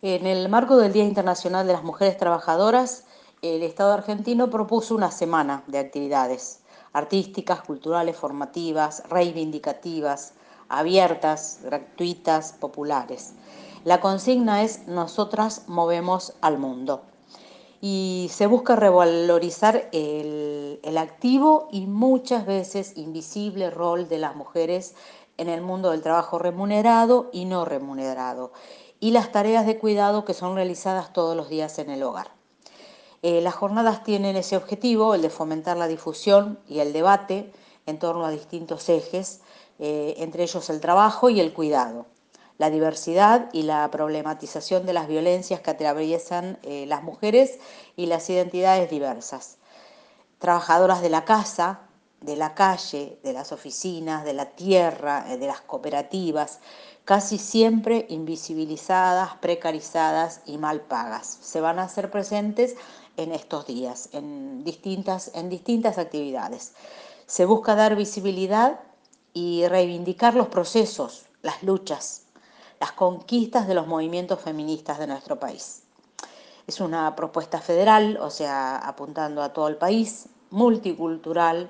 En el marco del Día Internacional de las Mujeres Trabajadoras, el Estado argentino propuso una semana de actividades artísticas, culturales, formativas, reivindicativas, abiertas, gratuitas, populares. La consigna es Nosotras movemos al mundo y se busca revalorizar el activo y muchas veces invisible rol de las mujeres en el mundo del trabajo remunerado y no remunerado, y las tareas de cuidado que son realizadas todos los días en el hogar. Las jornadas tienen ese objetivo, el de fomentar la difusión y el debate en torno a distintos ejes, entre ellos el trabajo y el cuidado, la diversidad y la problematización de las violencias que atraviesan las mujeres y las identidades diversas, trabajadoras de la casa, de la calle, de las oficinas, de la tierra, de las cooperativas, casi siempre invisibilizadas, precarizadas y mal pagas. Se van a hacer presentes en estos días, en distintas actividades. Se busca dar visibilidad y reivindicar los procesos, las luchas, las conquistas de los movimientos feministas de nuestro país. Es una propuesta federal, o sea, apuntando a todo el país, multicultural,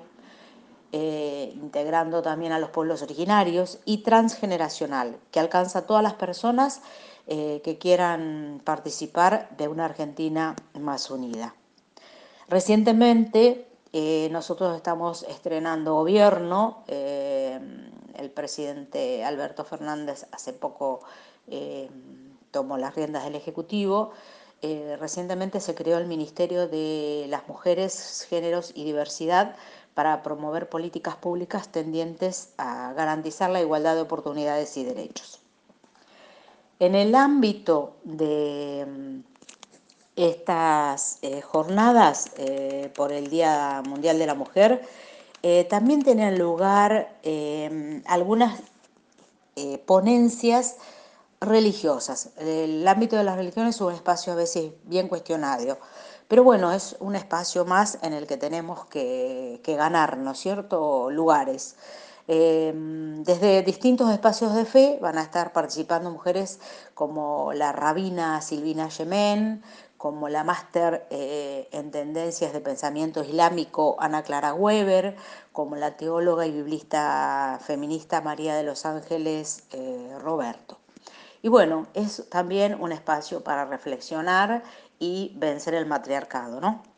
integrando también a los pueblos originarios, y transgeneracional, que alcanza a todas las personas que quieran participar de una Argentina más unida. Recientemente nosotros estamos estrenando gobierno, el presidente Alberto Fernández hace poco tomó las riendas del Ejecutivo. Recientemente se creó el Ministerio de las Mujeres, Géneros y Diversidad para promover políticas públicas tendientes a garantizar la igualdad de oportunidades y derechos. En el ámbito de estas jornadas por el Día Mundial de la Mujer, también tienen lugar algunas ponencias religiosas. El ámbito de las religiones es un espacio a veces bien cuestionado, pero bueno, es un espacio más en el que tenemos que ganar, ¿no es cierto?, lugares. Desde distintos espacios de fe van a estar participando mujeres como la rabina Silvina Yemen, como la máster en tendencias de pensamiento islámico Ana Clara Weber, como la teóloga y biblista feminista María de los Ángeles Roberto. Y bueno, es también un espacio para reflexionar y vencer el matriarcado, ¿no?